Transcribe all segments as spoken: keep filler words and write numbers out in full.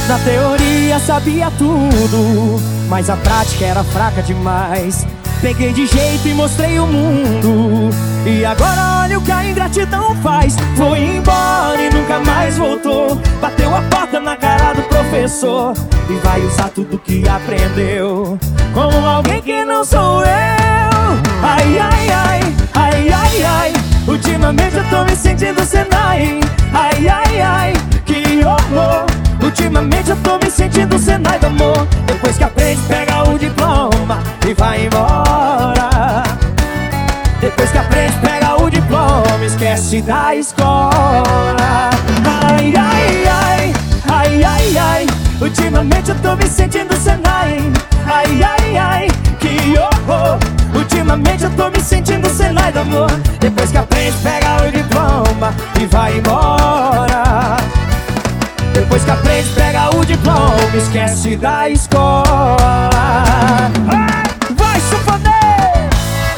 Na teoria sabia tudo, mas a prática era fraca demais. Peguei de jeito e mostrei o mundo, e agora olha o que a ingratidão faz. Foi embora e nunca mais voltou. Bateu a porta na cara do professor e vai usar tudo que aprendeu com alguém que não sou eu. Ai, ai, ai, ai, ai, ai, ultimamente eu tô me sentindo Senai. Ai, ai, ai, que horror. Ultimamente eu tô me sentindo Senai do amor. Depois que aprende, pega o diploma e vai embora. Depois que aprende, pega o diploma, esquece da escola. Ai, ai, ai, ai, ai, ai, ultimamente eu tô me sentindo Senai. Ai, ai, ai, que horror. Ultimamente eu tô me sentindo Senai do amor. Depois que aprende, pega o diploma e vai embora. Depois que aprende, pega o diploma, esquece da escola. Vai, sanfoneiro!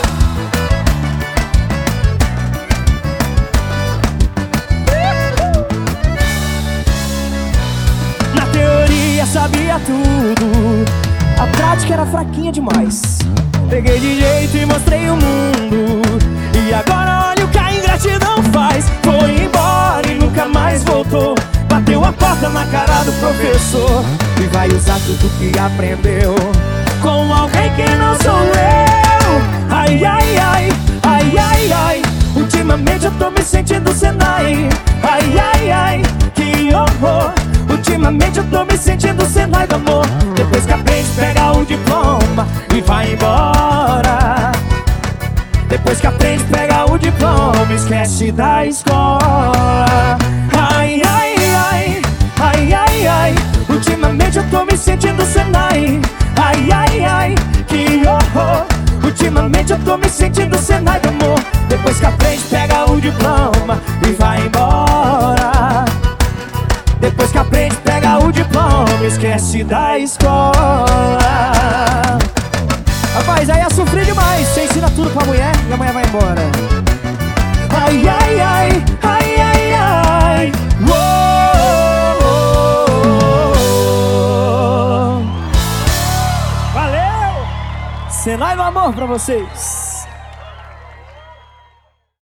Na teoria sabia tudo, a prática era fraquinha demais. Peguei de jeito e mostrei o mundo, e agora olha o que a ingratidão faz. Foi embora e nunca mais voltou. Bateu a porta na cara do professor e vai usar tudo que aprendeu com alguém que não sou eu. Ai, ai, ai, ai, ai, ai, ultimamente eu tô me sentindo Senai. Ai, ai, ai, que horror. Ultimamente eu tô me sentindo Senai do amor. Depois que aprende, pega o diploma e vai embora. Depois que aprende, pega o diploma, esquece da escola. Ai, ai, ai, ai, ai, ai, ultimamente eu tô me sentindo Senai. Ai, ai, ai, que horror. Ultimamente eu tô me sentindo Senai do amor. Depois que aprende, pega o diploma e vai embora. Depois que aprende, pega o diploma, esquece da escola. Rapaz, aí é sofrer demais. Você ensina tudo pra mulher e a mulher vai embora. Ai, ai, ai, ai, ai, ai. Valeu! Senai do amor pra vocês.